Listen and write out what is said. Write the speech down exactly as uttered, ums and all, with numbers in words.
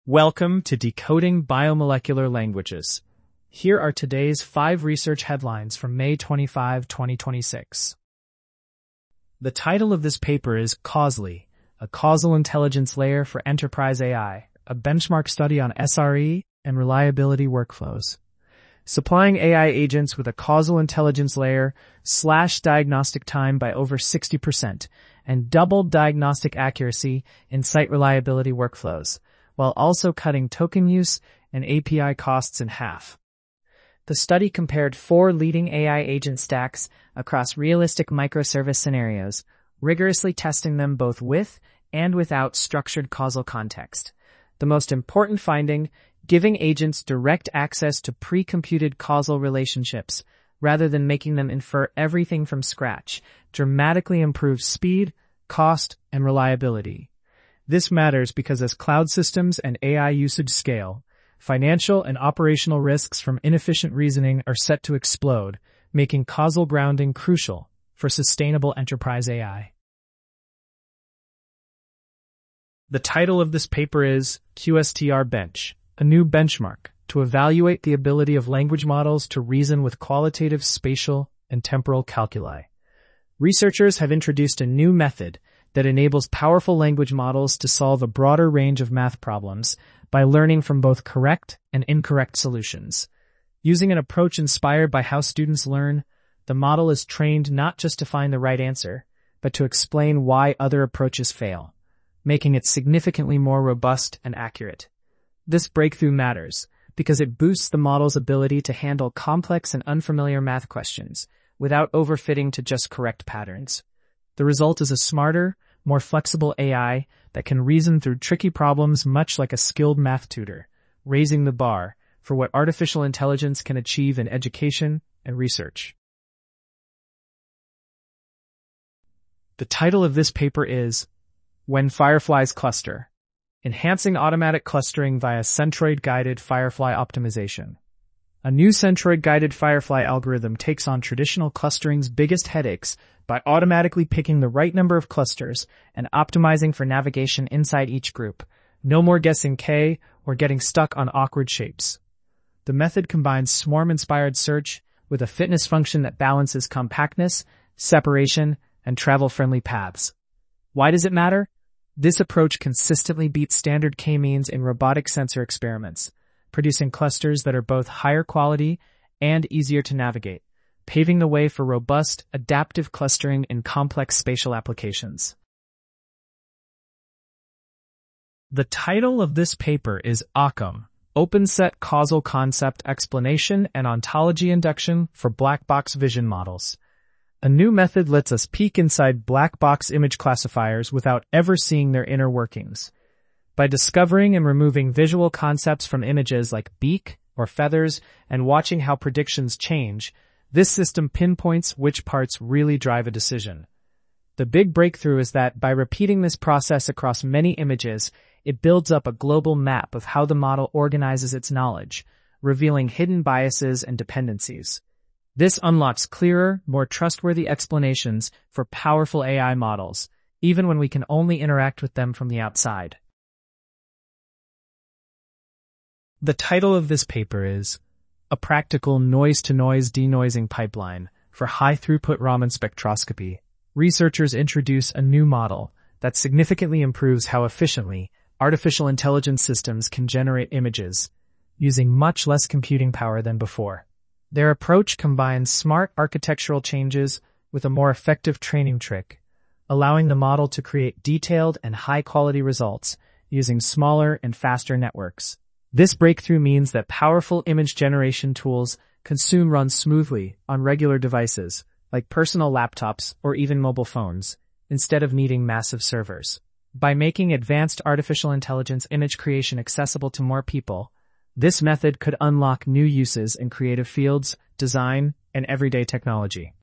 Welcome to Decoding Biomolecular Languages. Here are today's five research headlines from May twenty-fifth, twenty twenty-six. The title of this paper is Causally, a Causal Intelligence Layer for Enterprise A I, a benchmark study on S R E and reliability workflows. Supplying A I agents with a causal intelligence layer slashed diagnostic time by over sixty percent and doubled diagnostic accuracy in site reliability workflows, while also cutting token use and A P I costs in half. The study compared four leading A I agent stacks across realistic microservice scenarios, rigorously testing them both with and without structured causal context. The most important finding, giving agents direct access to pre-computed causal relationships rather than making them infer everything from scratch, dramatically improves speed, cost, and reliability. This matters because as cloud systems and A I usage scale, financial and operational risks from inefficient reasoning are set to explode, making causal grounding crucial for sustainable enterprise A I. The title of this paper is Q S T R Bench, a new benchmark to evaluate the ability of language models to reason with qualitative spatial and temporal calculi. Researchers have introduced a new method that enables powerful language models to solve a broader range of math problems by learning from both correct and incorrect solutions. Using an approach inspired by how students learn, the model is trained not just to find the right answer, but to explain why other approaches fail, making it significantly more robust and accurate. This breakthrough matters because it boosts the model's ability to handle complex and unfamiliar math questions without overfitting to just correct patterns. The result is a smarter, more flexible A I that can reason through tricky problems much like a skilled math tutor, raising the bar for what artificial intelligence can achieve in education and research. The title of this paper is When Fireflies Cluster, Enhancing Automatic Clustering via Centroid-Guided Firefly Optimization. A new centroid-guided Firefly algorithm takes on traditional clustering's biggest headaches by automatically picking the right number of clusters and optimizing for navigation inside each group. No more guessing K or getting stuck on awkward shapes. The method combines swarm-inspired search with a fitness function that balances compactness, separation, and travel-friendly paths. Why does it matter? This approach consistently beats standard k-means in robotic sensor experiments, producing clusters that are both higher quality and easier to navigate, paving the way for robust, adaptive clustering in complex spatial applications. The title of this paper is OCCAM, OpenSet Causal Concept Explanation and Ontology Induction for Black Box Vision Models. A new method lets us peek inside black box image classifiers without ever seeing their inner workings. By discovering and removing visual concepts from images like beak or feathers and watching how predictions change, this system pinpoints which parts really drive a decision. The big breakthrough is that by repeating this process across many images, it builds up a global map of how the model organizes its knowledge, revealing hidden biases and dependencies. This unlocks clearer, more trustworthy explanations for powerful A I models, even when we can only interact with them from the outside. The title of this paper is A Practical Noise-to-Noise Denoising Pipeline for High-Throughput Raman Spectroscopy. Researchers introduce a new model that significantly improves how efficiently artificial intelligence systems can generate images, using much less computing power than before. Their approach combines smart architectural changes with a more effective training trick, allowing the model to create detailed and high-quality results using smaller and faster networks. This breakthrough means that powerful image generation tools can soon run smoothly on regular devices, like personal laptops or even mobile phones, instead of needing massive servers. By making advanced artificial intelligence image creation accessible to more people, this method could unlock new uses in creative fields, design, and everyday technology.